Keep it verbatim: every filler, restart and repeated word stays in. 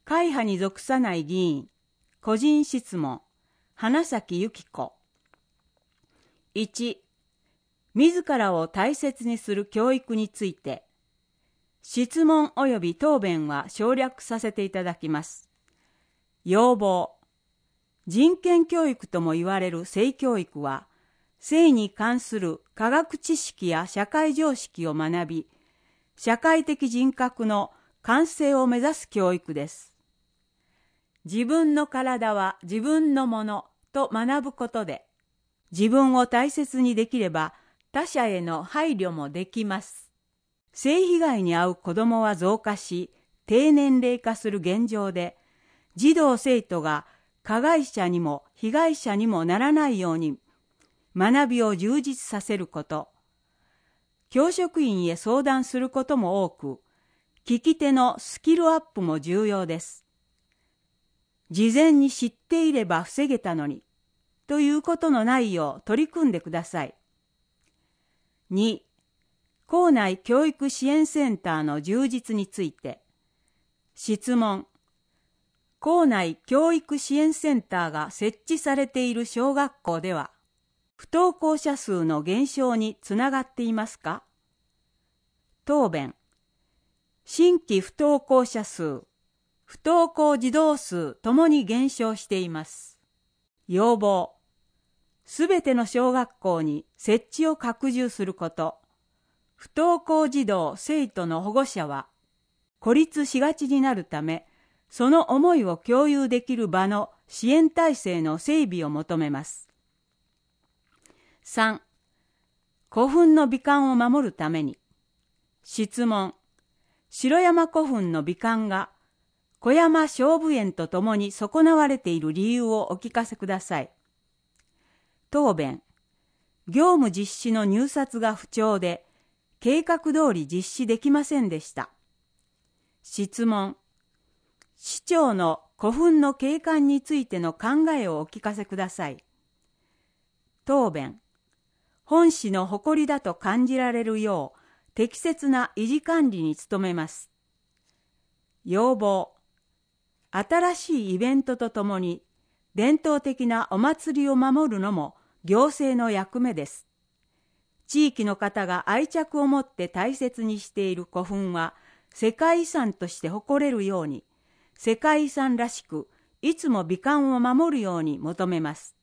会派に属さない議員、個人質問、花咲由紀子。いち、自らを大切にする教育について、質問及び答弁は省略させていただきます。要望。人権教育とも言われる性教育は、性に関する科学知識や社会常識を学び、社会的人格の完成を目指す教育です。自分の体は自分のものと学ぶことで、自分を大切にできれば他者への配慮もできます。性被害に遭う子どもは増加し、低年齢化する現状で、児童生徒が加害者にも被害者にもならないように学びを充実させること、教職員へ相談することも多く、聞き手のスキルアップも重要です。事前に知っていれば防げたのに、ということのないよう取り組んでください。に、校内教育支援センターの充実について、質問。校内教育支援センターが設置されている小学校では、不登校者数の減少につながっていますか？答弁。新規不登校者数、不登校児童数ともに減少しています。要望。すべての小学校に設置を拡充すること。不登校児童・生徒の保護者は孤立しがちになるため、その思いを共有できる場の支援体制の整備を求めます。さん、古墳の美観を守るために、質問。城山古墳の美観が小山菖蒲園とともに損なわれている理由をお聞かせください。答弁。業務実施の入札が不調で、計画通り実施できませんでした。質問。市長の古墳の景観についての考えをお聞かせください。答弁。本市の誇りだと感じられるよう、適切な維持管理に努めます。要望。新しいイベントとともに、伝統的なお祭りを守るのも行政の役目です。地域の方が愛着を持って大切にしている古墳は、世界遺産として誇れるように、世界遺産らしく、いつも美観を守るように求めます。